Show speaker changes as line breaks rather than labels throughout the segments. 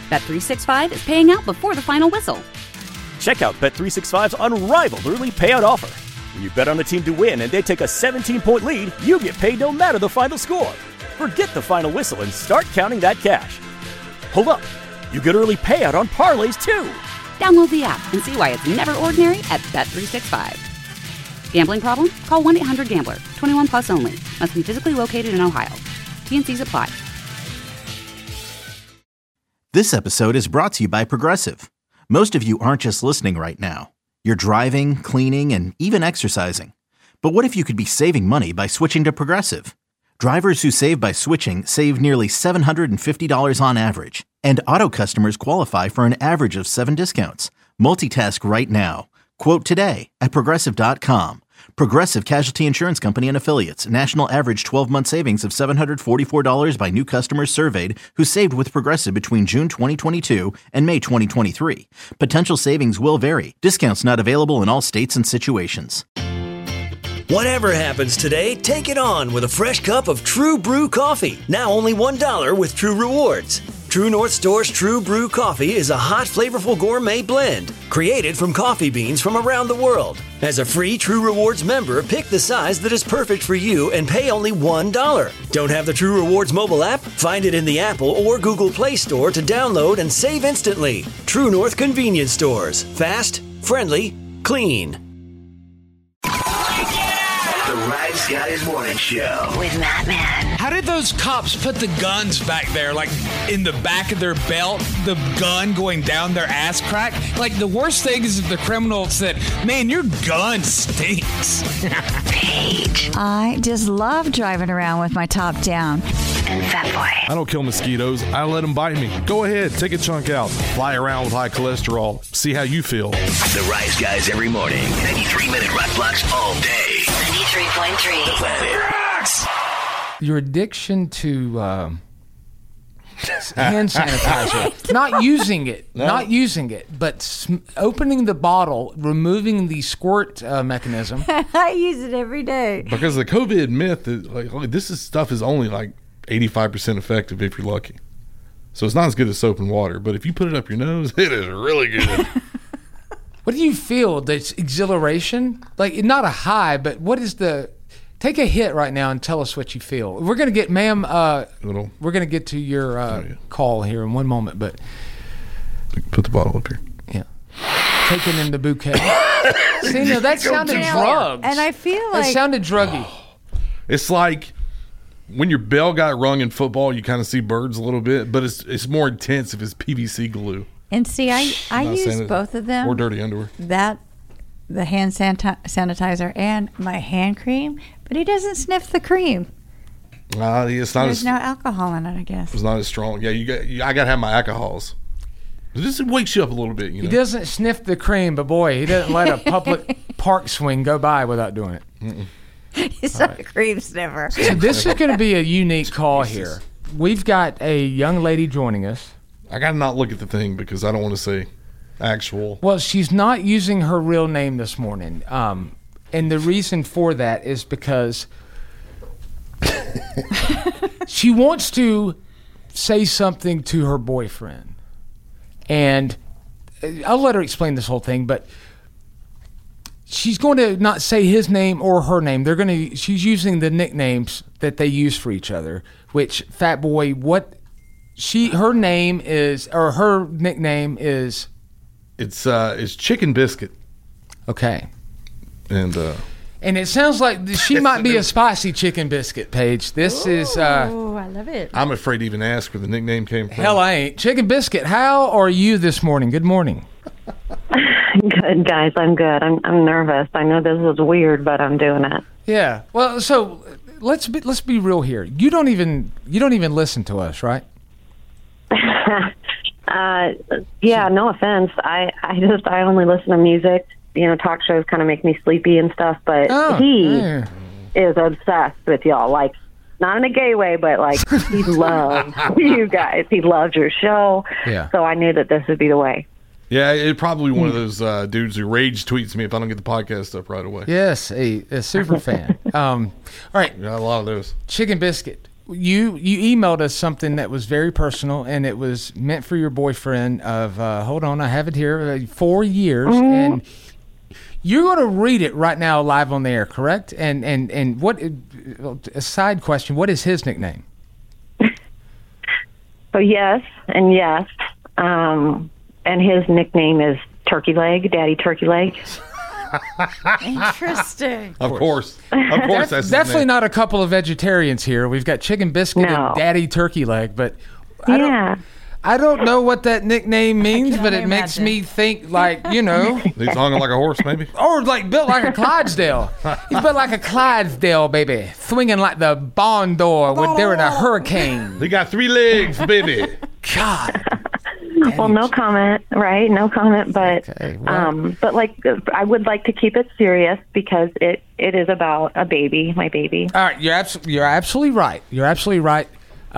Bet365 is paying out before the final whistle.
Check out Bet365's unrivaled early payout offer. When you bet on a team to win and they take a 17-point lead, you get paid no matter the final score. Forget the final whistle and start counting that cash. Hold up. You get early payout on parlays, too.
Download the app and see why it's never ordinary at Bet365. Gambling problem? Call 1-800-GAMBLER. 21 plus only. Must be physically located in Ohio. T&Cs apply.
This episode is brought to you by Progressive. Most of you aren't just listening right now. You're driving, cleaning, and even exercising. But what if you could be saving money by switching to Progressive? Drivers who save by switching save nearly $750 on average. And auto customers qualify for an average of 7 discounts. Multitask right now. Quote today at Progressive.com. Progressive Casualty Insurance Company and Affiliates. National average 12-month savings of $744 by new customers surveyed who saved with Progressive between June 2022 and May 2023. Potential savings will vary. Discounts not available in all states and situations.
Whatever happens today, take it on with a fresh cup of True Brew coffee. Now only $1 with True Rewards. True North Store's True Brew coffee is a hot, flavorful gourmet blend created from coffee beans from around the world. As a free True Rewards member, pick the size that is perfect for you and pay only $1. Don't have the True Rewards mobile app? Find it in the Apple or Google Play Store to download and save instantly. True North Convenience Stores. Fast, friendly, clean.
Rise Guys Morning Show
with Matt Man.
How did those cops put the guns back there, like in the back of their belt, the gun going down their ass crack? Like, the worst thing is if the criminal said, man, your gun stinks.
Paige.
I just love driving around with my top down.
And Fat Boy.
I don't kill mosquitoes. I let them bite me. Go ahead, take a chunk out. Fly around with high cholesterol. See how you feel.
The Rise Guys every morning. 93-minute rock blocks all day.
93.3.
The Planet Rocks.
Your addiction to hand sanitizer, not using it, but opening the bottle, removing the squirt mechanism.
I use it every day.
Because the COVID myth is like stuff is only like 85% effective if you're lucky. So it's not as good as soap and water, but if you put it up your nose, it is really good.
What do you feel? That's exhilaration? Like, not a high, but what is the... Take a hit right now and tell us what you feel. We're going to get, ma'am, we're going to get to your call here in one moment, but...
Put the bottle up here.
Yeah. Taking in the bouquet. See, now that sounded drugs.
And I feel like...
It sounded druggy.
It's like when your bell got rung in football, you kind of see birds a little bit, but it's more intense if it's PVC glue.
And see, I use both of them.
Or dirty underwear.
The hand sanitizer and my hand cream, but he doesn't sniff the cream. There's no alcohol in it, I guess.
It's not as strong. Yeah, I got to have my alcohols. This wakes you up a little bit, you know.
He doesn't sniff the cream, but boy, he doesn't let a public park swing go by without doing it.
Mm-mm.
He's not a cream sniffer.
So this is going to be a unique call here. We've got a young lady joining us.
I got to not look at the thing because I don't want to say actual.
Well, she's not using her real name this morning. And the reason for that is because she wants to say something to her boyfriend. And I'll let her explain this whole thing, but she's going to not say his name or her name. She's using the nicknames that they use for each other, which, Fat Boy, her nickname is...
It's Chicken Biscuit.
Okay.
And
it sounds like she might be a spicy chicken biscuit, Paige.
Oh, I love it.
I'm afraid to even ask where the nickname came from.
Hell, I ain't. Chicken Biscuit, how are you this morning? Good morning.
Good, guys. I'm good. I'm nervous. I know this is weird, but I'm doing it.
Yeah. Well, so let's be real here. You don't even listen to us, right?
Yeah, no offense. I only listen to music. You know, talk shows kind of make me sleepy and stuff, but he is obsessed with y'all. Like, not in a gay way, but like, he loves you guys. He loves your show.
Yeah.
So I knew that this would be the way.
Yeah, it's probably one of those dudes who rage tweets me if I don't get the podcast up right away.
Yes, a super fan. All right.
Yeah, a lot of those.
Chicken Biscuit. you emailed us something that was very personal, and it was meant for your boyfriend of, hold on, I have it here, 4 years, and you're going to read it right now live on the air, correct? And what, a side question, what is his nickname?
So yes, and yes. And his nickname is Turkey Leg, Daddy Turkey Leg.
Interesting.
Of course. That's
definitely not a couple of vegetarians here. We've got Chicken Biscuit and Daddy Turkey Leg, but I don't know what that nickname means, but it makes me think like, you know.
He's hung like a horse, maybe?
Or like built like a Clydesdale. He's built like a Clydesdale, baby. Swinging like the barn door during a hurricane.
He got 3 legs, baby.
God.
Well, no comment, right? No comment, but
Okay, well.
but like I would like to keep it serious because it is about a baby, my baby.
All right, you're absolutely right. You're absolutely right.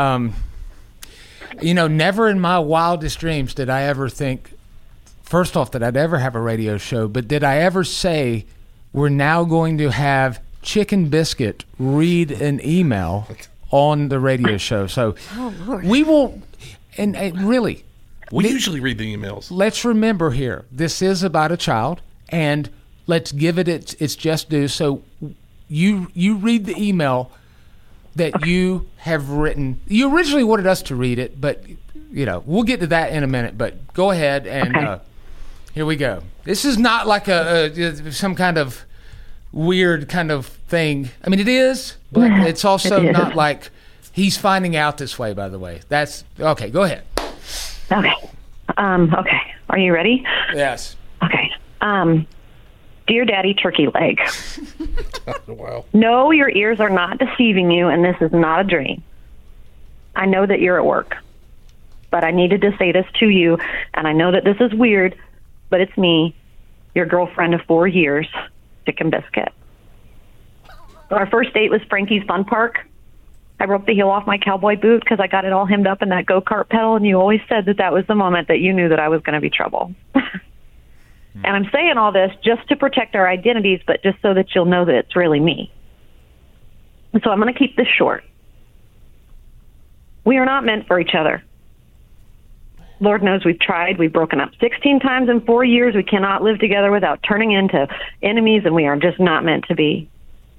You know, never in my wildest dreams did I ever think, first off, that I'd ever have a radio show, but did I ever say we're now going to have Chicken Biscuit read an email on the radio show? So we will, and really,
we usually read the emails.
Let's remember here, this is about a child, and let's give it its just due. So you read the email that you have written. You originally wanted us to read it, but, you know, we'll get to that in a minute. But go ahead, and here we go. This is not like some kind of weird kind of thing. I mean, it is, but it's also not like he's finding out this way, by the way. That's okay. Go ahead.
Okay. Okay. Are you ready?
Yes.
Okay. Dear Daddy Turkey Leg.
Wow.
No, your ears are not deceiving you, and this is not a dream. I know that you're at work, but I needed to say this to you, and I know that this is weird, but it's me, your girlfriend of 4 years, Chicken Biscuit. Our first date was Frankie's Fun Park. I broke the heel off my cowboy boot because I got it all hemmed up in that go-kart pedal, and you always said that was the moment that you knew that I was going to be trouble. And I'm saying all this just to protect our identities, but just so that you'll know that it's really me. And so I'm going to keep this short. We are not meant for each other. Lord knows we've tried. We've broken up 16 times in 4 years. We cannot live together without turning into enemies, and we are just not meant to be.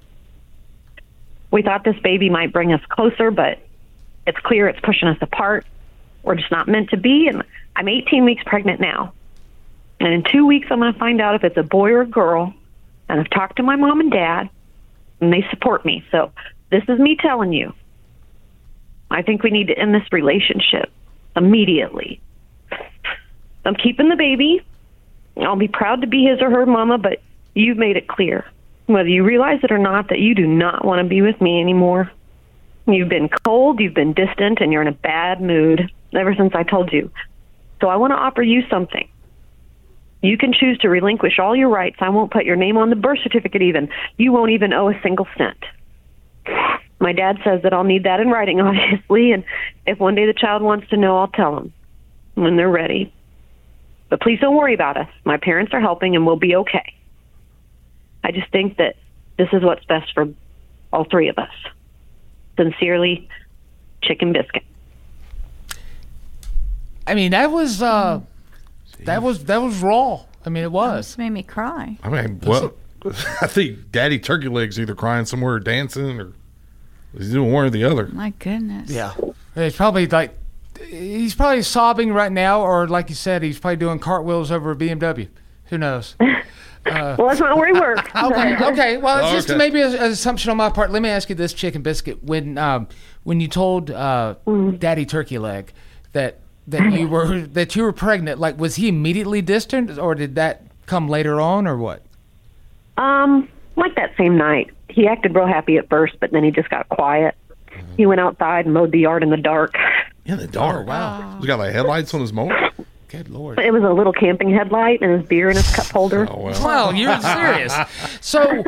We thought this baby might bring us closer, but it's clear it's pushing us apart. We're just not meant to be, and I'm 18 weeks pregnant now. And in 2 weeks, I'm going to find out if it's a boy or a girl, and I've talked to my mom and dad, and they support me. So this is me telling you, I think we need to end this relationship immediately. I'm keeping the baby. I'll be proud to be his or her mama, but you've made it clear, whether you realize it or not, that you do not want to be with me anymore. You've been cold, you've been distant, and you're in a bad mood ever since I told you. So I want to offer you something. You can choose to relinquish all your rights. I won't put your name on the birth certificate even. You won't even owe a single cent. My dad says that I'll need that in writing, obviously, and if one day the child wants to know, I'll tell them when they're ready. But please don't worry about us. My parents are helping, and we'll be okay. I just think that this is what's best for all three of us. Sincerely, Chicken Biscuit.
I mean, that was raw. I mean, it was.
It made me cry.
I mean, well, I think Daddy Turkey Leg's either crying somewhere or dancing, or he's doing one or the other.
My goodness.
Yeah. He's probably sobbing right now, or like you said, he's probably doing cartwheels over a BMW. Who knows?
Well, that's not where we work.
Okay. Well, it's just maybe an assumption on my part. Let me ask you this, Chicken Biscuit. When you told Daddy Turkey Leg that you were pregnant, like, was he immediately distant, or did that come later on, or what?
Like that same night. He acted real happy at first, but then he just got quiet. He went outside and mowed the yard in the dark.
In the dark? Wow. He's got like headlights on his mower?
Good Lord.
It was a little camping headlight and his beer in his cup holder.
Oh, well.
Well, you're serious. So,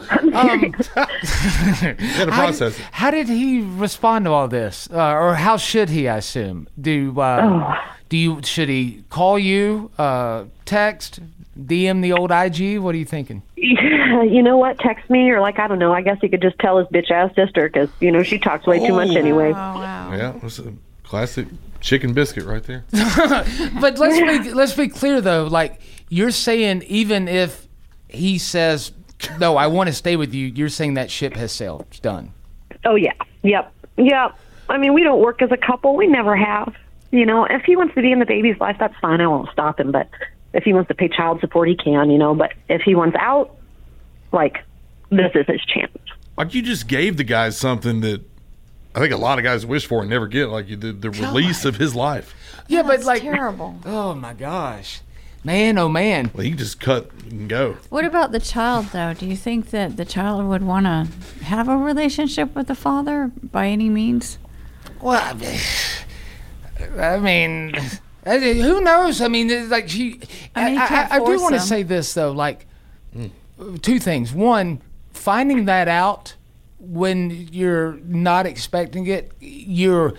how did he respond to all this? Or how should he, I assume? Should he call you, text, DM the old IG? What are you thinking?
Yeah, you know what? Text me or I don't know. I guess he could just tell his bitch-ass sister because, she talks way too much anyway.
Oh, wow.
Yeah, that's a classic chicken biscuit right there.
But let's be clear, though. You're saying even if he says, no, I want to stay with you, you're saying that ship has sailed. It's done.
Oh, yeah. Yep. I mean, we don't work as a couple. We never have. If he wants to be in the baby's life, that's fine. I won't stop him. But if he wants to pay child support, he can, But if he wants out, this is his chance.
You just gave the guy something that I think a lot of guys wish for and never get, you did the release of his life.
Yeah, but
terrible.
Oh, my gosh. Man, oh, man.
Well, you just cut and go.
What about the child, though? Do you think that the child would want to have a relationship with the father by any means?
Well, I mean, who knows? I mean, I do want to say this, though, two things. One, finding that out when you're not expecting it, you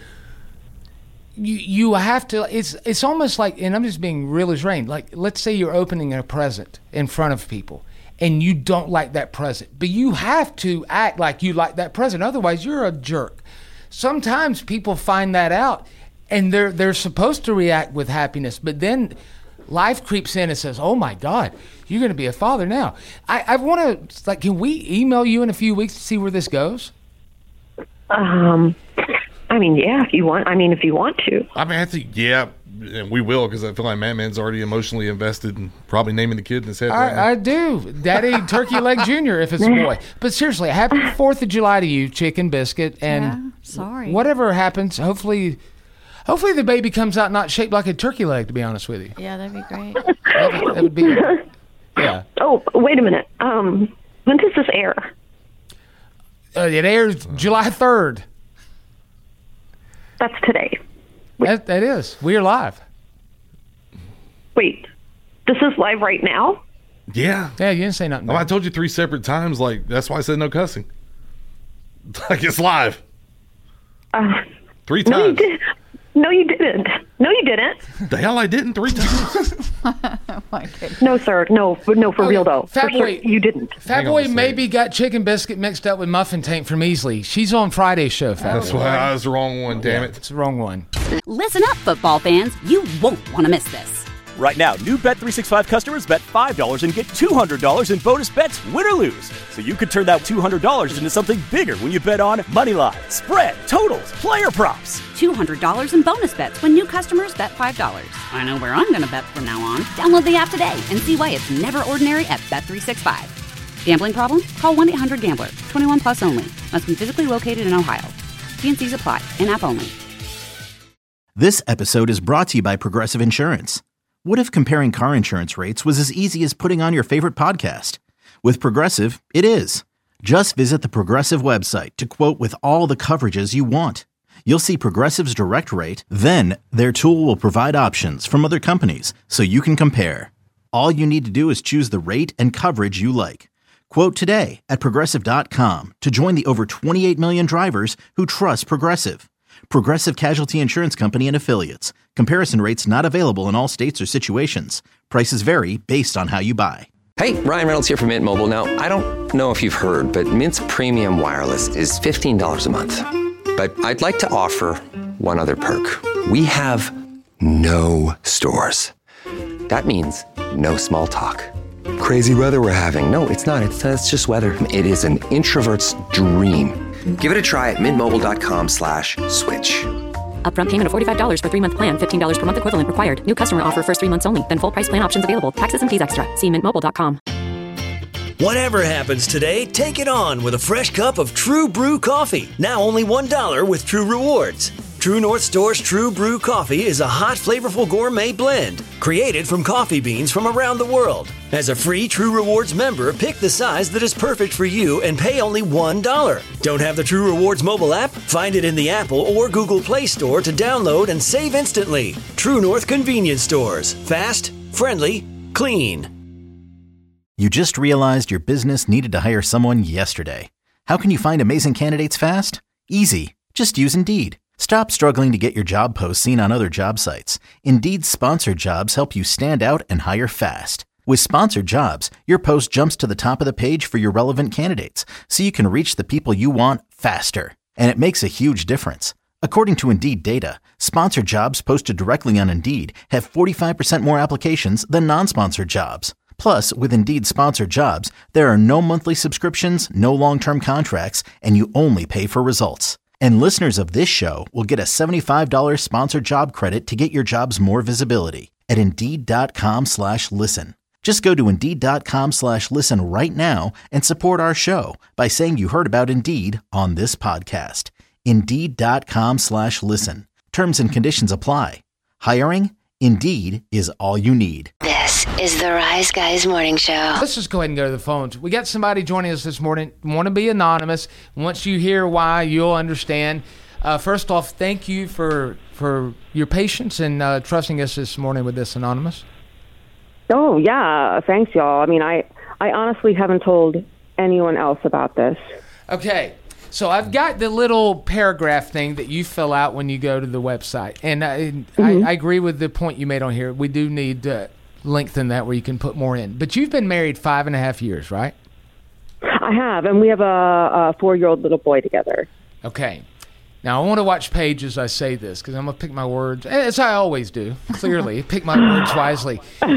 have to, it's almost like, and I'm just being real as rain, let's say you're opening a present in front of people and you don't like that present, but you have to act like you like that present, otherwise you're a jerk. Sometimes people find that out and they're supposed to react with happiness, but then life creeps in and says, oh my God, you're going to be a father now. I want to, can we email you in a few weeks to see where this goes?
I mean, yeah, if you want to.
I mean, I think, yeah, and we will, because I feel like Man's already emotionally invested in probably naming the kid in his head right now.
I do. Daddy Turkey Leg Jr. if it's a boy. But seriously, happy 4th of July to you, Chicken Biscuit. And
sorry.
Whatever happens, hopefully the baby comes out not shaped like a turkey leg, to be honest with you.
Yeah, that'd be great.
That would be, yeah.
Oh, wait a minute. When does this air?
It airs July 3rd.
That's today.
That is. We are live.
Wait, this is live right now?
Yeah.
Yeah, you didn't say nothing.
I told you 3 separate times. That's why I said no cussing. It's live. 3 times.
No, you didn't.
The hell I didn't 3 times.
Oh my goodness.
No, sir. No, for real though.
Fat Boy,
you didn't.
Fat Boy maybe got Chicken Biscuit mixed up with Muffin Tank from Easley. She's on Friday's show, Fat Boy.
That's why I was the wrong one, damn it.
It's the wrong one.
Listen up, football fans. You won't want to miss this.
Right now, new Bet365 customers bet $5 and get $200 in bonus bets, win or lose. So you could turn that $200 into something bigger when you bet on moneyline, spread, totals, player props.
$200 in bonus bets when new customers bet $5. I know where I'm going to bet from now on. Download the app today and see why it's never ordinary at Bet365. Gambling problem? Call 1-800-GAMBLER. 21 plus only. Must be physically located in Ohio. T&Cs apply. In-app only.
This episode is brought to you by Progressive Insurance. What if comparing car insurance rates was as easy as putting on your favorite podcast? With Progressive, it is. Just visit the Progressive website to quote with all the coverages you want. You'll see Progressive's direct rate, then their tool will provide options from other companies so you can compare. All you need to do is choose the rate and coverage you like. Quote today at Progressive.com to join the over 28 million drivers who trust Progressive. Progressive Casualty Insurance Company and Affiliates. Comparison rates not available in all states or situations. Prices vary based on how you buy.
Hey, Ryan Reynolds here from Mint Mobile. Now, I don't know if you've heard, but Mint's premium wireless is $15 a month. But I'd like to offer one other perk. We have no stores. That means no small talk. Crazy weather we're having. No, it's not. It's just weather. It is an introvert's dream. Give it a try at mintmobile.com/switch.
Upfront payment of $45 for 3-month plan. $15 per month equivalent required. New customer offer first 3 months only. Then full price plan options available. Taxes and fees extra. See mintmobile.com.
Whatever happens today, take it on with a fresh cup of True Brew coffee. Now only $1 with True Rewards. True North Store's True Brew coffee is a hot, flavorful gourmet blend created from coffee beans from around the world. As a free True Rewards member, pick the size that is perfect for you and pay only $1. Don't have the True Rewards mobile app? Find it in the Apple or Google Play Store to download and save instantly. True North Convenience Stores. Fast, friendly, clean.
You just realized your business needed to hire someone yesterday. How can you find amazing candidates fast? Easy. Just use Indeed. Stop struggling to get your job posts seen on other job sites. Indeed's sponsored jobs help you stand out and hire fast. With Sponsored Jobs, your post jumps to the top of the page for your relevant candidates, so you can reach the people you want faster. And it makes a huge difference. According to Indeed data, sponsored jobs posted directly on Indeed have 45% more applications than non-sponsored jobs. Plus, with Indeed Sponsored Jobs, there are no monthly subscriptions, no long-term contracts, and you only pay for results. And listeners of this show will get a $75 sponsored job credit to get your jobs more visibility at Indeed.com/listen. Just go to Indeed.com/listen right now and support our show by saying you heard about Indeed on this podcast. Indeed.com/listen. Terms and conditions apply. Hiring? Indeed is all you need.
This is the Rise Guys Morning Show.
Let's just go ahead and go to the phones. We got somebody joining us this morning. Want to be anonymous. Once you hear why, you'll understand. First off, thank you for your patience and trusting us this morning with this, Anonymous.
Oh, yeah. Thanks, y'all. I mean, I honestly haven't told anyone else about this.
Okay. So I've got the little paragraph thing that you fill out when you go to the website. And I agree with the point you made on here. We do need to lengthen that where you can put more in. But you've been married 5.5 years, right?
I have. And we have a 4-year-old little boy together.
Okay. Now, I want to watch Paige as I say this because I'm going to pick my words, as I always do, clearly. Pick my words wisely.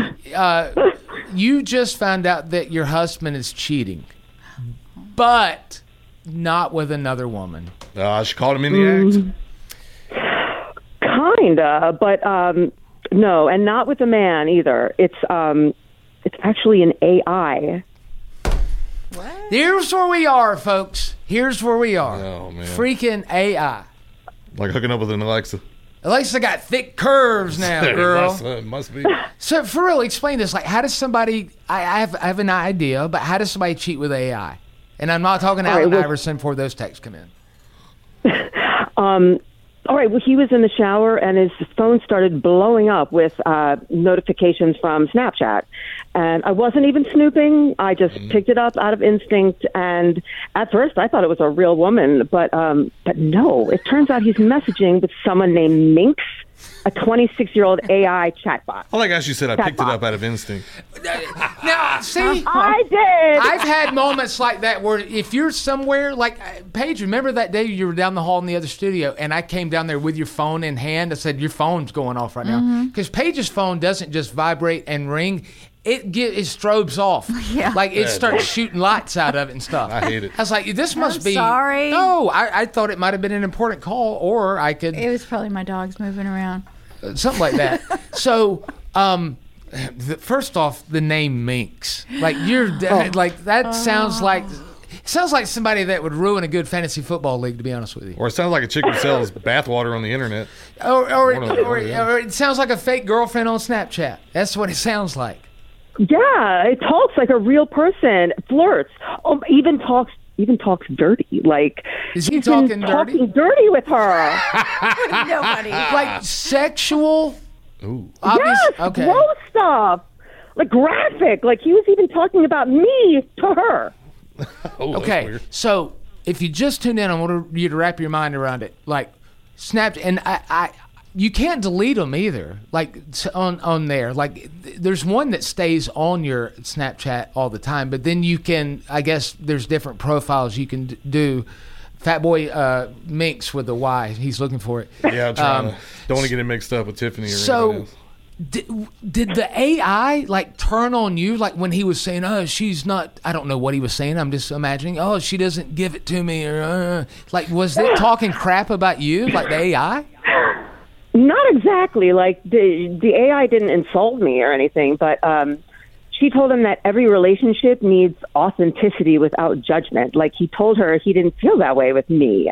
You just found out that your husband is cheating, but not with another woman.
She caught him in the act?
Kinda, but no, and not with a man either. It's actually an AI.
What?
Here's where we are, folks. Here's where we are.
Oh, man.
Freaking AI.
Like hooking up with an Alexa.
Alexa got thick curves now, girl.
Must be.
So, for real, explain this. Like, how does somebody... I have an idea, but how does somebody cheat with AI? And I'm not talking Allen Iverson before those texts come in.
All right, well, he was in the shower, and his phone started blowing up with notifications from Snapchat. And I wasn't even snooping. I just picked it up out of instinct. And at first, I thought it was a real woman. But no, it turns out he's messaging with someone named Minx, a 26-year-old AI chatbot.
I like how she said I picked it up out of instinct.
Now, see?
I did.
I've had moments like that where if you're somewhere, like, Paige, remember that day you were down the hall in the other studio and I came down there with your phone in hand? I said, your phone's going off right now. Because Paige's phone doesn't just vibrate and ring. It strobes off.
Yeah.
Like, it starts shooting lights out of it and stuff.
I hate it.
I was like, this must be...
sorry.
No, I thought it might have been an important call, or I could...
It was probably my dogs moving around.
Something like that. So, first off, the name Minx. Like, like, that sounds like... Sounds like somebody that would ruin a good fantasy football league, to be honest with you.
Or it sounds like a chick who sells bathwater on the internet.
Or it sounds like a fake girlfriend on Snapchat. That's what it sounds like.
Yeah, it talks like a real person, flirts, even talks dirty. Like,
is he
he's
talking
been
dirty?
Talking dirty with her.
Nobody.
Like sexual?
Ooh.
Yes,
okay.
gross stuff. Like graphic. Like he was even talking about me to her.
Okay, so if you just tune in, I want you to wrap your mind around it. Like, Snap, and I you can't delete them either. Like on there, like there's one that stays on your Snapchat all the time, but then you can, I guess, there's different profiles you can do. Fat Boy Minx with a Y, he's looking for it.
Yeah, I'm trying to. Don't want to get it mixed up with Tiffany or anything else.
Did the AI like turn on you like when he was saying, oh, she's not, I don't know what he was saying, I'm just imagining, oh, she doesn't give it to me, or like, was it talking crap about you, like the AI?
Not exactly. Like the AI didn't insult me or anything, but she told him that every relationship needs authenticity without judgment. Like he told her he didn't feel that way with me.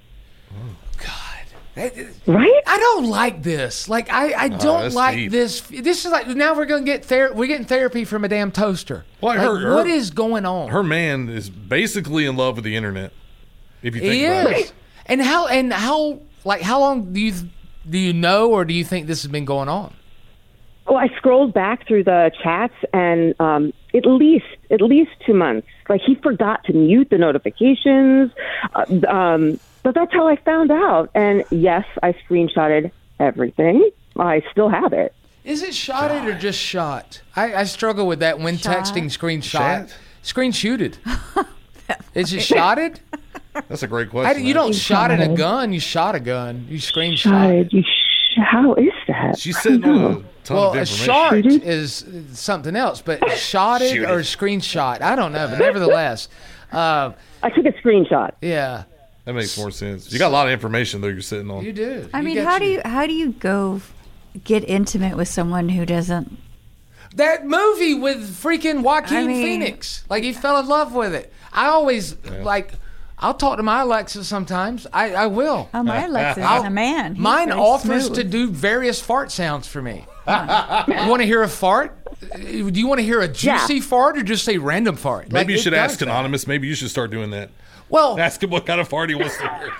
Right?
I don't like this. Like I don't like
deep.
this. This is like, now we're gonna get we're getting therapy from a damn toaster.
Well,
like, what is going on?
Her man is basically in love with the internet. If you think
he
about
is.
it.
And how long do you know, or do you think this has been going on?
Oh, I scrolled back through the chats, and at least 2 months. Like he forgot to mute the notifications. But that's how I found out. And yes, I screenshotted everything. I still have it.
Is it shotted or just shot? I struggle with that when texting screenshot. Screenshooted. Is it shotted?
That's a great question.
You don't shot at a gun. You shot a gun. You screenshot.
How is that?
She's sitting on a ton of
a shart is something else, but shotted or screenshot, I don't know. But nevertheless,
I took a screenshot.
Yeah,
that makes more sense. You got a lot of information though. You're sitting on.
You do.
I mean, how do you go get intimate with someone who doesn't?
That movie with freaking Joaquin Phoenix, like he fell in love with it. I always I'll talk to my Alexa sometimes. I will.
Oh, my Alexa is a man.
Mine offers to do various fart sounds for me. You want to hear a fart? Do you want to hear a juicy fart or just say random fart?
Maybe you should ask Anonymous. Maybe you should start doing that.
Well,
ask him what kind of fart he wants to hear.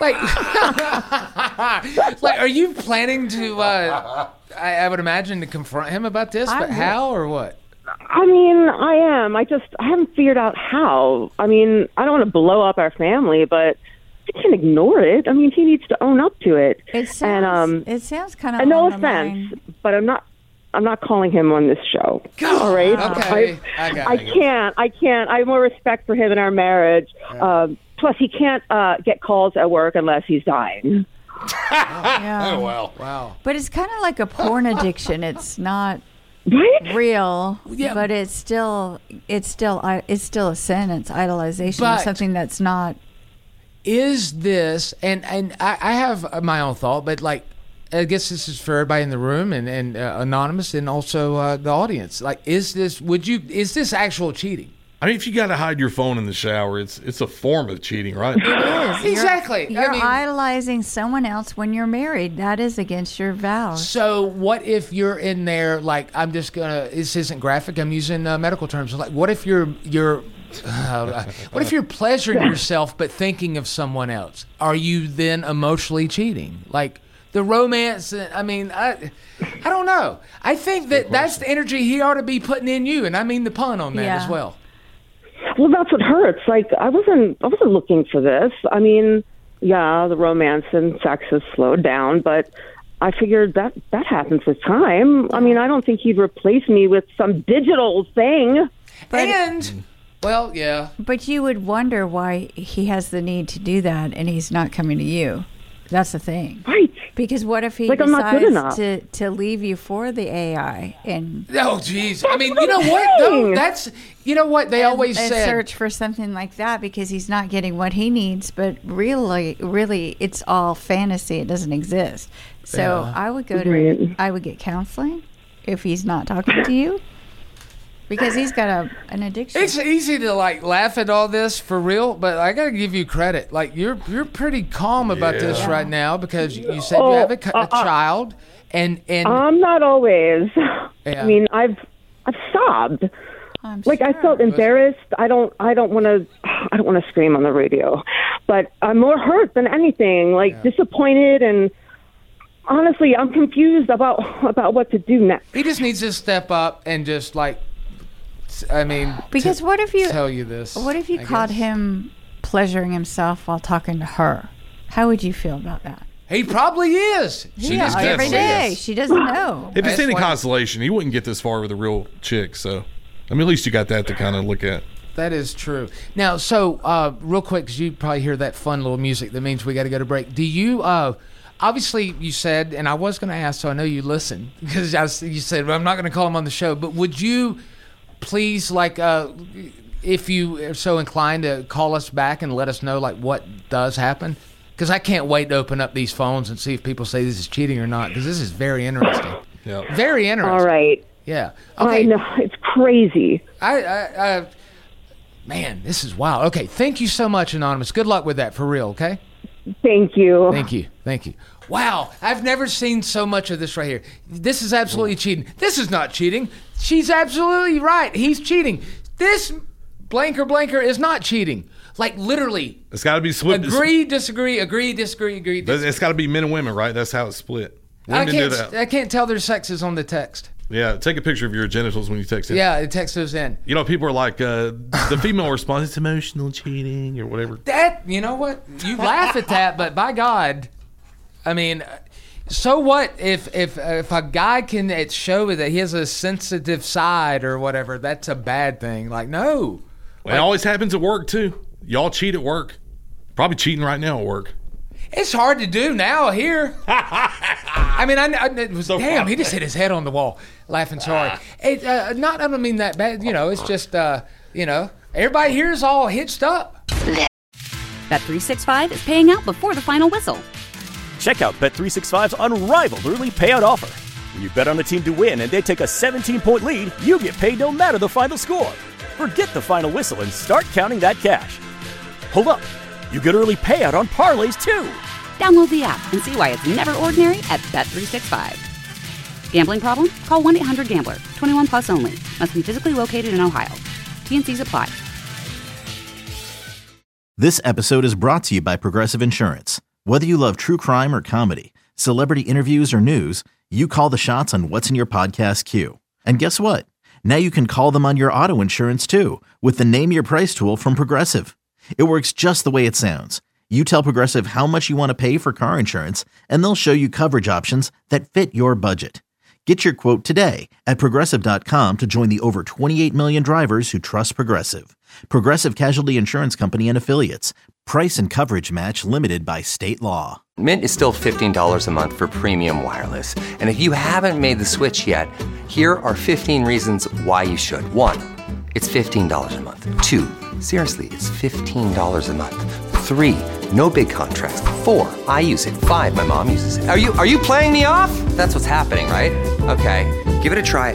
Are you planning to? I would imagine to confront him about this, but how or what?
I mean, I am. I haven't figured out how. I mean, I don't want to blow up our family, but he can ignore it. I mean, he needs to own up to it.
It sounds kind of.
And no offense, but I'm not calling him on this show.
God,
all right.
Okay.
I can't. I have more respect for him in our marriage. Plus, he can't get calls at work unless he's dying.
Oh
wow.
But it's kind of like a porn addiction. It's not.
Right?
Real, but it's still a sin. It's idolization of something that's not.
Is this and I have my own thought, but like I guess this is for everybody in the room and Anonymous and also the audience. Like, is this actual cheating?
I mean, if you got to hide your phone in the shower, it's a form of cheating, right?
It is.
Exactly.
You're idolizing someone else when you're married. That is against your vows.
So what if you're in there, like, this isn't graphic, I'm using medical terms. Like, what if you're pleasuring yourself but thinking of someone else? Are you then emotionally cheating? Like, the romance, I mean, I don't know. I think that's the energy he ought to be putting in you, and I mean the pun on that as well.
Well, that's what hurts. Like, I wasn't looking for this. I mean, the romance and sex has slowed down, but I figured that happens with time. I mean, I don't think he'd replace me with some digital thing.
But you would wonder why he has the need to do that and he's not coming to you. That's the thing.
Right.
Because what if he decides to leave you for the AI and
geez. I mean, you know what though? That's they always said
search for something like that because he's not getting what he needs, but really it's all fantasy. It doesn't exist. So I would I would get counseling if he's not talking to you. Because he's got an addiction.
It's easy to like laugh at all this for real, but I gotta give you credit. Like you're pretty calm about this right now because you said you have a child, and
I'm not always. I mean, I've sobbed. I felt embarrassed. I don't want to scream on the radio, but I'm more hurt than anything. Disappointed and. Honestly, I'm confused about what to do next.
He just needs to step up and just
because what if you
tell you this?
What if you caught him pleasuring himself while talking to her? How would you feel about that?
He probably is.
Every day. She doesn't know.
If it's any consolation, he wouldn't get this far with a real chick. So, I mean, at least you got that to kind of look at.
That is true. Now, real quick, because you probably hear that fun little music, that means we got to go to break. Do you? Obviously, you said, and I was going to ask, so I know you listen, because you said, well, I'm not going to call him on the show, but would you please, if you are so inclined to call us back and let us know, what does happen? Because I can't wait to open up these phones and see if people say this is cheating or not, because this is very interesting.
Yeah.
Very interesting.
All right.
Yeah. Okay.
I know. It's crazy.
Man, this is wild. Okay, thank you so much, Anonymous. Good luck with that, for real, okay?
Thank you.
Thank you. Wow, I've never seen so much of this right here. This is absolutely cheating. This is not cheating. She's absolutely right. He's cheating. This blanker is not cheating. Literally.
It's got to be split.
Agree, disagree, agree, disagree, agree. Disagree.
It's got to be men and women, right? That's how it's split. Women do that.
I can't tell their sexes on the text.
Yeah, take a picture of your genitals when you text it.
Yeah, it text those in.
You know, people are like, the female response, it's emotional cheating or whatever.
You know what? You laugh at that, but by God, I mean, So what if a guy can show that he has a sensitive side or whatever? That's a bad thing. Like, no.
It always happens at work too. Y'all cheat at work. Probably cheating right now at work.
It's hard to do now here. I mean, it was so damn. He just hit his head on the wall, laughing. Sorry. I don't mean that bad. It's just everybody here is all hitched up.
Bet365 is paying out before the final whistle.
Check out Bet365's unrivaled early payout offer. When you bet on a team to win and they take a 17-point lead, you get paid no matter the final score. Forget the final whistle and start counting that cash. Hold up. You get early payout on parlays, too.
Download the app and see why it's never ordinary at Bet365. Gambling problem? Call 1-800-GAMBLER. 21 plus only. Must be physically located in Ohio. T&Cs apply.
This episode is brought to you by Progressive Insurance. Whether you love true crime or comedy, celebrity interviews or news, you call the shots on what's in your podcast queue. And guess what? Now you can call them on your auto insurance, too, with the Name Your Price tool from Progressive. It works just the way it sounds. You tell Progressive how much you want to pay for car insurance, and they'll show you coverage options that fit your budget. Get your quote today at Progressive.com to join the over 28 million drivers who trust Progressive. Progressive Casualty Insurance Company and Affiliates. Price and coverage match limited by state law.
Mint is still $15 a month for premium wireless. And if you haven't made the switch yet, here are 15 reasons why you should. 1, it's $15 a month. 2, seriously, it's $15 a month. 3, no big contrast. 4, I use it. 5, my mom uses it. Are you playing me off? That's what's happening, right? Okay, give it a try at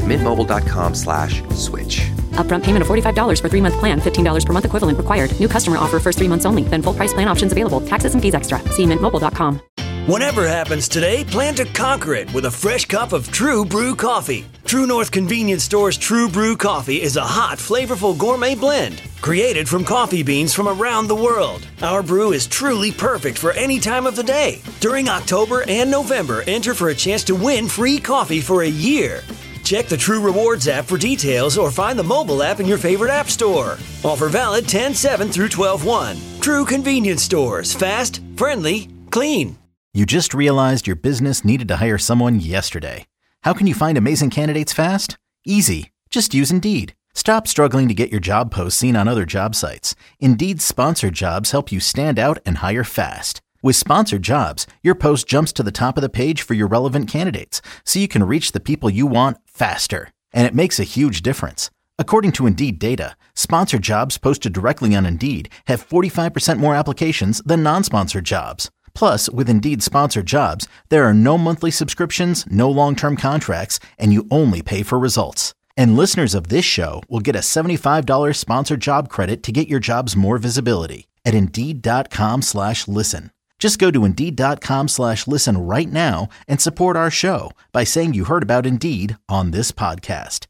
mintmobile.com/switch.
Upfront payment of $45 for 3-month plan. $15 per month equivalent required. New customer offer first 3 months only. Then full price plan options available. Taxes and fees extra. See mintmobile.com.
Whatever happens today, plan to conquer it with a fresh cup of True Brew coffee. True North Convenience Store's True Brew coffee is a hot, flavorful gourmet blend created from coffee beans from around the world. Our brew is truly perfect for any time of the day. During October and November, enter for a chance to win free coffee for a year. Check the True Rewards app for details or find the mobile app in your favorite app store. Offer valid 10/7 through 12/1. True Convenience Stores. Fast, friendly, clean.
You just realized your business needed to hire someone yesterday. How can you find amazing candidates fast? Easy. Just use Indeed. Stop struggling to get your job posts seen on other job sites. Indeed's sponsored jobs help you stand out and hire fast. With sponsored jobs, your post jumps to the top of the page for your relevant candidates, so you can reach the people you want faster. And it makes a huge difference. According to Indeed data, sponsored jobs posted directly on Indeed have 45% more applications than non-sponsored jobs. Plus, with Indeed sponsored jobs, there are no monthly subscriptions, no long-term contracts, and you only pay for results. And listeners of this show will get a $75 sponsored job credit to get your jobs more visibility at Indeed.com/listen. Just go to Indeed.com/listen right now and support our show by saying you heard about Indeed on this podcast.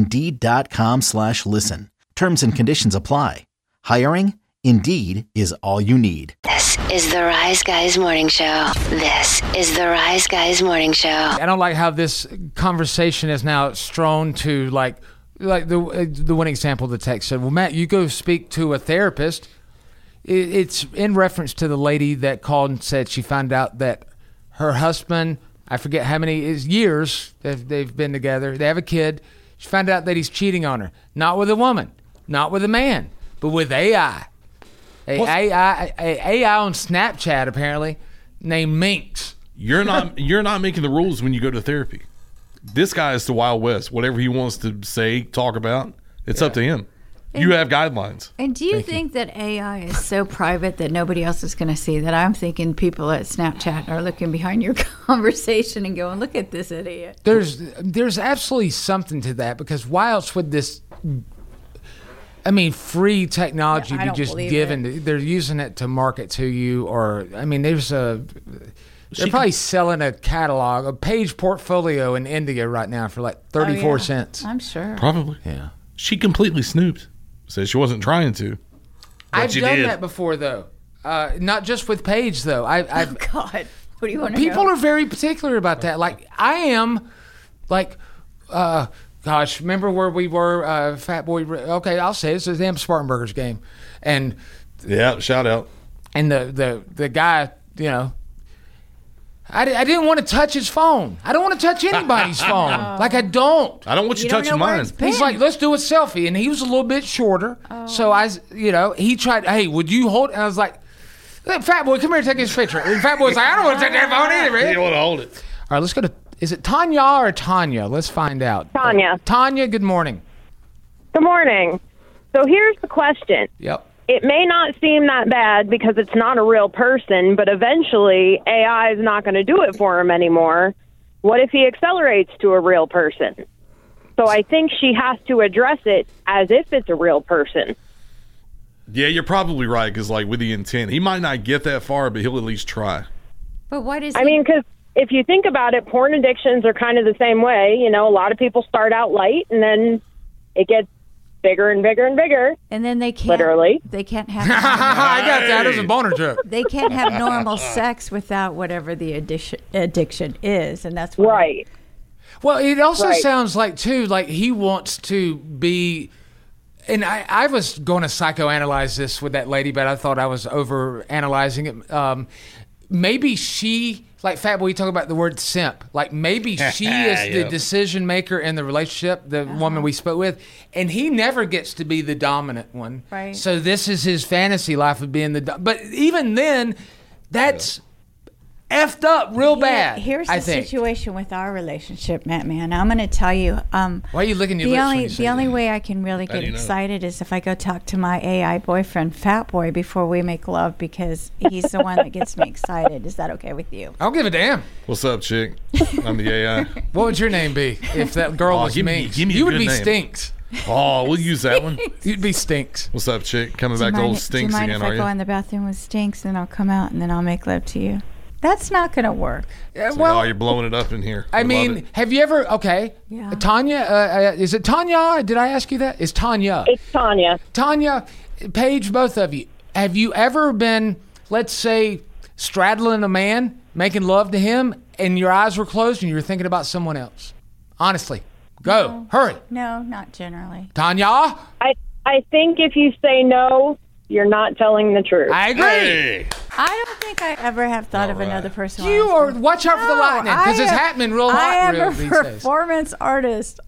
Indeed.com/listen. Terms and conditions apply. Hiring? Indeed is all you need.
This is the Rise Guys Morning Show. This is the Rise Guys Morning Show.
I don't like how this conversation is now strewn to like the one example the text said, well, Matt, you go speak to a therapist. It's in reference to the lady that called and said she found out that her husband, I forget how many years they've been together, they have a kid. She found out that he's cheating on her. Not with a woman, not with a man, but with AI. AI on Snapchat apparently named Minx.
You're not making the rules when you go to therapy. This guy is the Wild West. Whatever he wants to say, talk about, it's up to him. You have guidelines.
And do you think that AI is so private that nobody else is going to see that? I'm thinking people at Snapchat are looking behind your conversation and going, look at this idiot.
There's absolutely something to that, because why else would this, I mean, free technology be just given? They're using it to market to you, or, I mean, they're probably selling a catalog, a page portfolio in India right now for like 34 cents.
I'm sure.
Probably.
Yeah.
She completely snooped. Said she wasn't trying to.
I've done that before, though. Not just with Paige, though.
Oh, God. What do you want to
People are very particular about that. Like, I am, like, gosh, remember where we were, Fat Boy? Okay, I'll say it. It's the damn Spartanburgers game. And
yeah, shout out.
And the guy, you know, I didn't want to touch his phone. I don't want to touch anybody's phone. Like, I don't.
I don't want you touching mine.
He's like, let's do a selfie. And he was a little bit shorter. So he tried, hey, would you hold? And I was like, Fat Boy, come here and take this picture. And Fat Boy's like, I don't want to take that phone either, man.
You don't want to hold it.
All right, let's go to, is it Tanya or Tanya? Let's find out.
Tanya.
Tanya, good morning.
Good morning. So here's the question.
Yep.
It may not seem that bad because it's not a real person, but eventually AI is not going to do it for him anymore. What if he accelerates to a real person? So I think she has to address it as if it's a real person.
Yeah, you're probably right, because like with the intent, he might not get that far, but he'll at least try.
But what is?
I mean, because if you think about it, porn addictions are kind of the same way. You know, a lot of people start out light, and then it gets bigger and bigger and bigger.
And then they can't.
Literally.
They can't have.
I got that as a boner joke.
They can't have normal sex without whatever the addiction is, and that's why.
Right.
Well, it also sounds like, too, like he wants to be... And I was going to psychoanalyze this with that lady, but I thought I was over-analyzing it. Maybe she... Like, Fat Boy, you talk about the word simp. Like, maybe she is the decision maker in the relationship, the woman we spoke with, and he never gets to be the dominant one.
Right.
So this is his fantasy life of being the... But even then, that's effed up real bad,
Here's
I
the
think.
situation with our relationship, Matt, man. I'm going to tell you.
Why are you licking your lips when you say
The only
that?
way I can really get excited is if I go talk to my AI boyfriend, Fat Boy, before we make love, because he's the one that gets me excited. Is that okay with you?
I don't give a damn.
What's up, chick? I'm the AI.
What would your name be if that girl was
give
me?
me
You
a
would
good
be
name.
Stinks.
Oh, we'll use that one.
You'd be Stinks.
What's up, chick? Coming
Do you
back to
mind-
old Stinks
do you mind
again,
if
are
I go
you?
in the bathroom with Stinks and I'll come out and then I'll make love to you? That's not going to work.
It's like, oh, you're blowing it up in here.
I
love
mean,
it.
have you ever? Okay,
Yeah.
Tanya. Is it Tanya? Did I ask you that? It's Tanya.
It's Tanya.
Tanya, Paige, both of you. Have you ever been, let's say, straddling a man, making love to him, and your eyes were closed and you were thinking about someone else? Honestly, go, hurry,
No, not generally.
Tanya.
I think if you say no, you're not telling the truth.
I agree.
Hey!
I don't think I ever have thought of another person.
You are watch out for the lightning because it's happening real
I
hot
am
real
a
these days.
performance artist.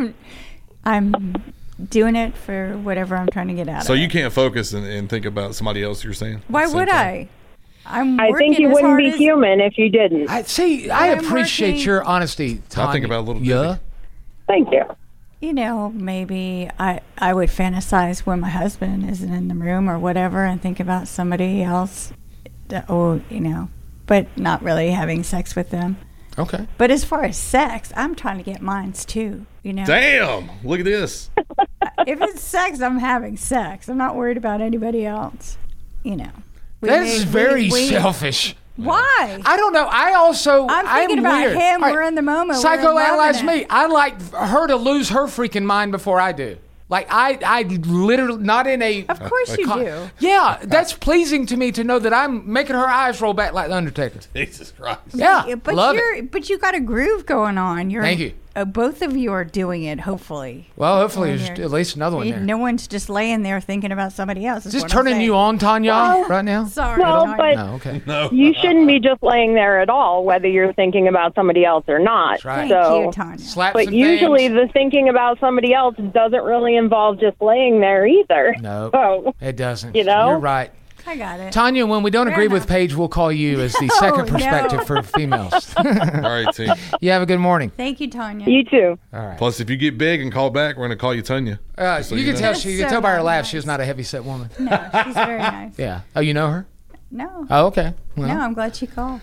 I'm doing it for whatever I'm trying to get out
So
of
you
it.
can't focus and think about somebody else, you're saying?
Why
at the same
would
time?
I?
I think you
as
wouldn't
hard
be
as-
human if you didn't.
I
I'm
appreciate
working-
your honesty, Tanya.
I think about little
yeah.
Debbie.
Thank you.
You know, maybe I would fantasize when my husband isn't in the room or whatever and think about somebody else, or, you know, but not really having sex with them.
Okay.
But as far as sex, I'm trying to get mines too, you know.
Damn! Look at this.
If it's sex, I'm having sex. I'm not worried about anybody else, you know.
That's very selfish.
Why?
I don't know. I'm
thinking about
weird.
him.
All right,
We're in the moment.
Psychoanalyze
We're loving
me. I like her to lose her freaking mind before I do. Like I literally not in a.
Of course you do.
Yeah, that's pleasing to me to know that I'm making her eyes roll back like the Undertaker's.
Jesus Christ.
Yeah,
but
love
but you got a groove going on.
Thank you.
Both of you are doing it. Hopefully.
Well, hopefully
When
there's
you're-
at least another one there.
No one's just laying there thinking about somebody else.
Is this turning you on, Tanya, right now?
Sorry.
No,
Tanya.
but
No, okay.
No.
you shouldn't be just laying there at all, whether you're thinking about somebody else or not.
That's right.
Thank
So,
you, Tanya.
Slap
but
some
usually
things.
the thinking about somebody else doesn't really involve just laying there either.
No,
So,
it doesn't.
You know?
You're right.
I got it.
Tanya, when we don't agree with Paige, we'll call you as the second perspective
no.
for females.
All right, T.
You have a good morning.
Thank you, Tanya.
you too.
All right.
Plus, if you get big and call back, we're going to call you Tanya. So
you can
know.
tell
That's
you can
so
tell by her laugh
nice.
she's not a heavy-set woman.
No, she's very nice.
Yeah. Oh, you know her?
No.
Oh, okay. Well,
No, I'm glad she called.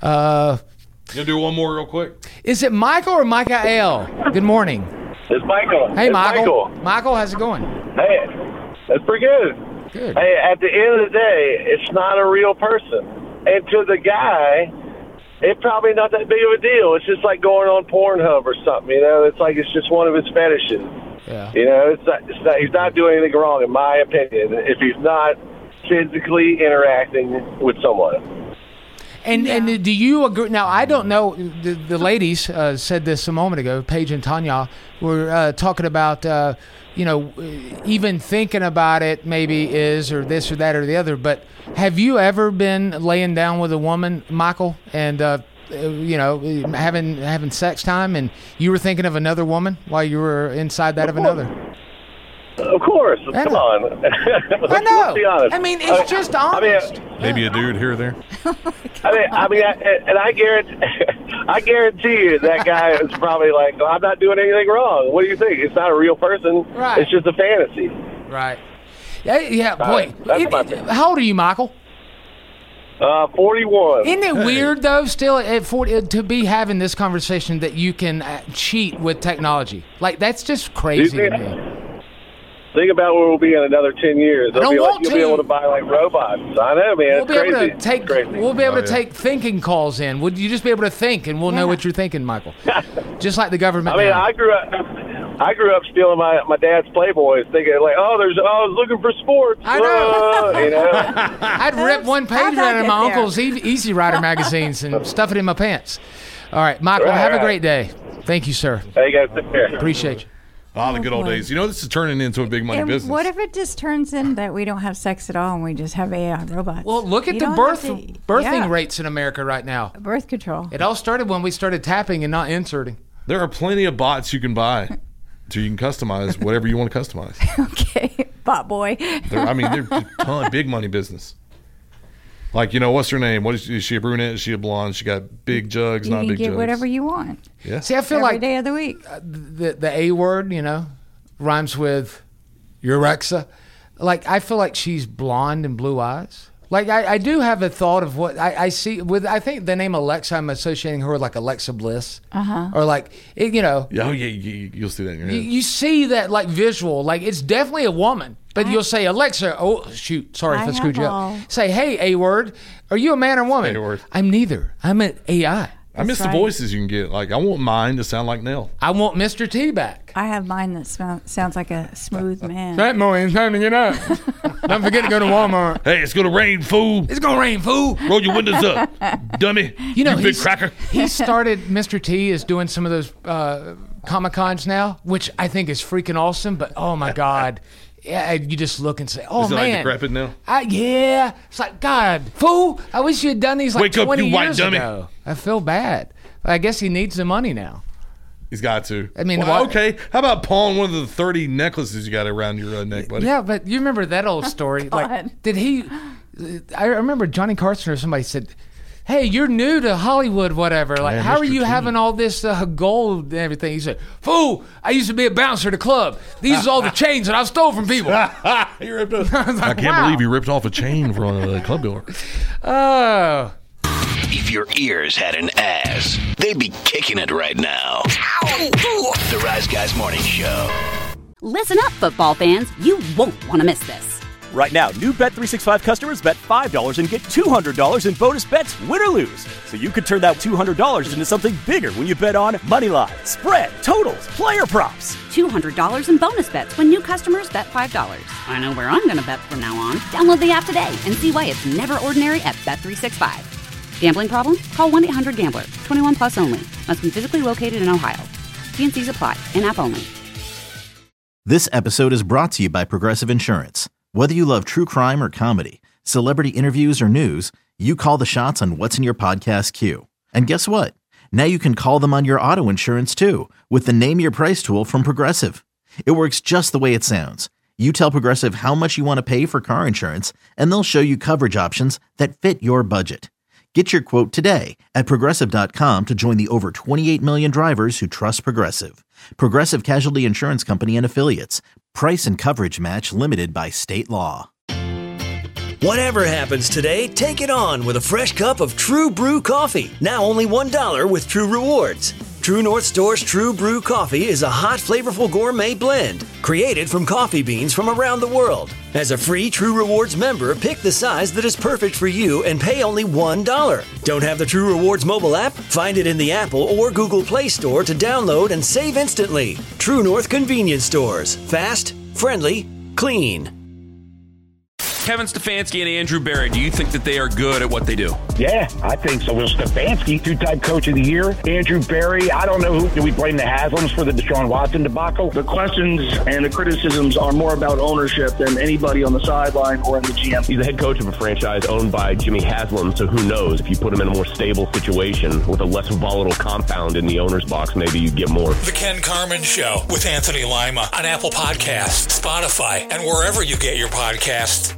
You'll do one more real quick?
is it Michael or Michael? Good morning.
It's Michael.
Hey,
It's
Michael. Michael, how's it going?
Hey, that's pretty good.
Good.
Hey, at the end of the day, it's not a real person. And to the guy, it's probably not that big of a deal. It's just like going on Pornhub or something, you know? It's like it's just one of his fetishes.
Yeah.
You know, it's not, he's not doing anything wrong, in my opinion, if he's not physically interacting with someone.
And do you agree? Now, I don't know. The ladies said this a moment ago. Paige and Tanya were talking about, even thinking about it maybe is or this or that or the other. But have you ever been laying down with a woman, Michael, and having sex time, and you were thinking of another woman while you were inside that of another?
Of course. Come on.
I know.
Let's be honest.
I mean, it's just honest.
Maybe a dude here or there.
I guarantee you that guy is probably like, I'm not doing anything wrong. What do you think? It's not a real person.
Right.
It's just a fantasy.
Right. Yeah, boy. How old are you, Michael?
41.
Isn't it weird, though, still at 40, to be having this conversation that you can cheat with technology? Like, that's just crazy to me.
Think about where we'll be in another 10 years. You'll be able to buy like robots. I know, man. It's crazy.
We'll be able to take thinking calls in. Would you just be able to think, and we'll know what you're thinking, Michael? Just like the government.
I mean,
now.
I grew up stealing my dad's Playboys, thinking like, I was looking for sports.
I know.
I'd
rip one page out of my uncle's Easy Rider magazines and stuff it in my pants. All right, Michael, have a great day. Thank you, sir.
Hey, you guys, take care.
Appreciate you.
The good old days. This is turning into a big money business.
What if it just turns in that we don't have sex at all and we just have AI robots?
Well, look at the birthing rates in America right now.
Birth control.
It all started when we started tapping and not inserting.
There are plenty of bots you can buy, so you can customize whatever you want to customize.
Okay, bot boy.
They're a ton of big money business. Like, what's her name? Is she a brunette? Is she a blonde? She got big jugs, not big jugs.
You can get whatever you want.
Yeah.
See, I feel
every day of the week.
The A word, rhymes with Eurexa. Like, I feel like she's blonde and blue eyes. Like, I do have a thought of what I see with, I think the name Alexa, I'm associating her with like Alexa Bliss. Or like,
Oh, yeah, you'll see that in your head.
You see that like visual, like it's definitely a woman. But you'll say, Alexa, oh, shoot, sorry if I screwed you up. Say, hey, A-word, are you a man or woman?
A-word.
I'm neither. I'm an AI.
I miss the voices you can get. Like, I want mine to sound like Nell.
I want Mr. T back.
I have mine that sounds like a smooth man.
That morning, time to get up. Don't forget to go to Walmart.
Hey, it's going to rain, fool.
It's going to rain, fool.
Roll your windows up, dummy. You big cracker.
He started, Mr. T is doing some of those Comic-Cons now, which I think is freaking awesome. But, oh, my God. Yeah, you just look and say, "Oh,
is it
man,
like decrepit now?"
Yeah, it's like, God, fool! I wish you had done these like
Wake
20
up, you
years
white dummy.
ago. I feel bad. I guess he needs the money now.
He's got to.
I mean,
okay. How about pawn one of the 30 necklaces you got around your neck, buddy?
Yeah, but you remember that old story? Like, did he? I remember Johnny Carson or somebody said, hey, you're new to Hollywood, whatever. Like, how are you having all this gold and everything? He said, fool, I used to be a bouncer at a club. These are all the chains that I stole from people.
You ripped off. I can't believe you ripped off a chain from a club dealer.
Oh.
If your ears had an ass, they'd be kicking it right now. The Rise Guys Morning Show.
Listen up, football fans. You won't want to miss this.
Right now, new Bet365 customers bet $5 and get $200 in bonus bets, win or lose. So you could turn that $200 into something bigger when you bet on money line, spread, totals, player props.
$200 in bonus bets when new customers bet $5. I know where I'm going to bet from now on. Download the app today and see why it's never ordinary at Bet365. Gambling problem? Call 1-800-GAMBLER. 21 plus only. Must be physically located in Ohio. T&Cs apply. In-app only.
This episode is brought to you by Progressive Insurance. Whether you love true crime or comedy, celebrity interviews or news, you call the shots on what's in your podcast queue. And guess what? Now you can call them on your auto insurance too with the Name Your Price tool from Progressive. It works just the way it sounds. You tell Progressive how much you want to pay for car insurance, and they'll show you coverage options that fit your budget. Get your quote today at Progressive.com to join the over 28 million drivers who trust Progressive. Progressive Casualty Insurance Company and Affiliates. Price and coverage match limited by state law.
Whatever happens today, take it on with a fresh cup of True Brew coffee. Now only $1 with True Rewards. True North Store's True Brew coffee is a hot, flavorful gourmet blend created from coffee beans from around the world. As a free True Rewards member, pick the size that is perfect for you and pay only $1. Don't have the True Rewards mobile app? Find it in the Apple or Google Play Store to download and save instantly. True North Convenience Stores. Fast, friendly, clean.
Kevin Stefanski and Andrew Berry, do you think that they are good at what they do?
Yeah, I think so. Well, Stefanski, two-time coach of the year. Andrew Berry, I don't know who. Do we blame the Haslams for the Deshaun Watson debacle?
The questions and the criticisms are more about ownership than anybody on the sideline or in the GM.
He's the head coach of a franchise owned by Jimmy Haslam, so who knows? If you put him in a more stable situation with a less volatile compound in the owner's box, maybe you get more.
The Ken Carman Show with Anthony Lima on Apple Podcasts, Spotify, and wherever you get your podcasts.